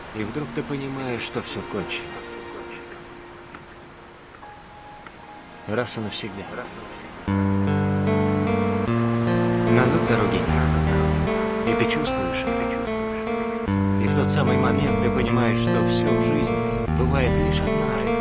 И вдруг ты понимаешь, что все кончено. Раз и навсегда. Назад дороги нет. И ты чувствуешь это. И в тот самый момент ты понимаешь, что все в жизни бывает лишь однажды.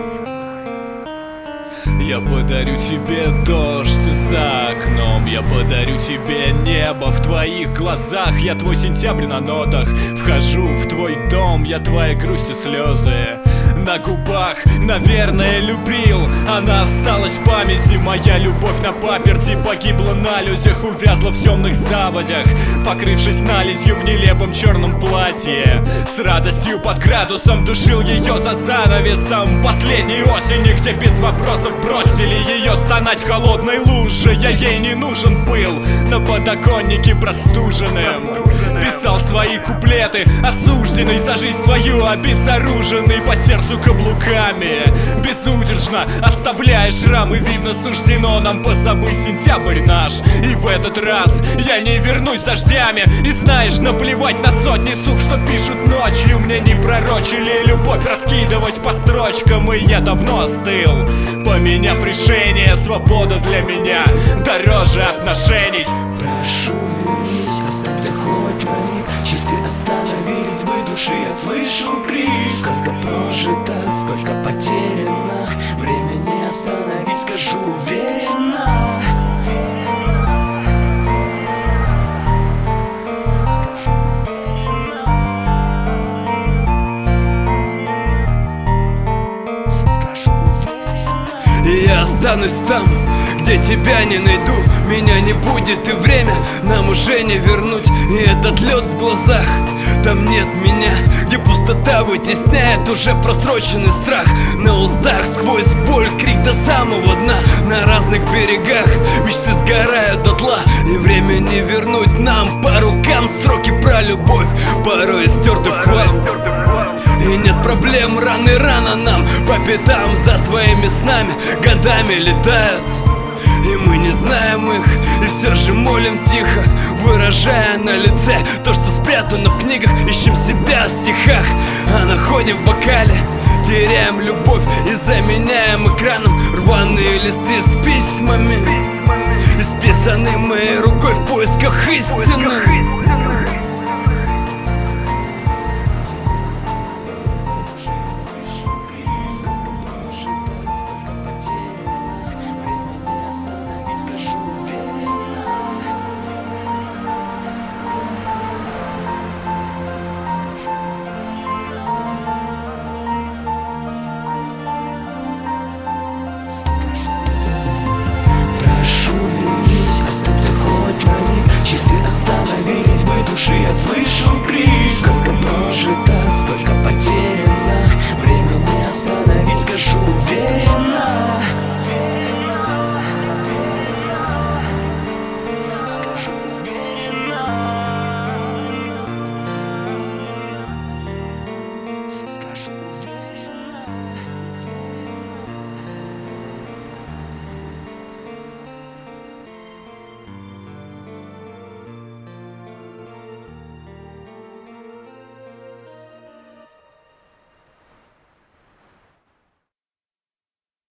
Я подарю тебе дождь за окном, я подарю тебе небо в твоих глазах. Я твой сентябрь на нотах, вхожу в твой дом, я твоя грусть и слезы на губах. Наверное, любил, она осталась в памяти. Моя любовь на паперти погибла на людях, увязла в темных заводях, покрывшись наледью в нелепом черном платье. С радостью под градусом душил ее за занавесом последней осени, где без вопросов бросили ее стонать в холодной луже. Я ей не нужен был, на подоконнике простуженным писал свои куплеты, осужденный за жизнь свою, обезоруженный по сердцу каблуками. Безудержно оставляя шрамы, видно, суждено нам позабыть сентябрь наш. И в этот раз я не вернусь дождями. И знаешь, наплевать на сотни сук, что пишут ночью. Мне не пророчили любовь раскидывать по строчкам, и я давно остыл, поменяв решение. Свобода для меня дороже отношений. Прошу, вернись, останься хоть на миг. Часы остановились бы души, я слышу крик. Сколько прожито, сколько потеряно, время не остановить, скажу уверенно. И я останусь там, где тебя не найду. Меня не будет и время нам уже не вернуть. И этот лед в глазах, там нет меня, где пустота вытесняет уже просроченный страх. На устах сквозь боль крик до самого дна. На разных берегах мечты сгорают дотла. И время не вернуть нам по рукам строки про любовь, порой стерты в хлам. И нет проблем, рано и рано нам по пятам за своими снами годами летают. И мы не знаем их, и все же молим тихо, выражая на лице то, что спрятано в книгах. Ищем себя в стихах, а находим в бокале. Теряем любовь и заменяем экраном рваные листы с письмами, исписаны моей рукой в поисках истины.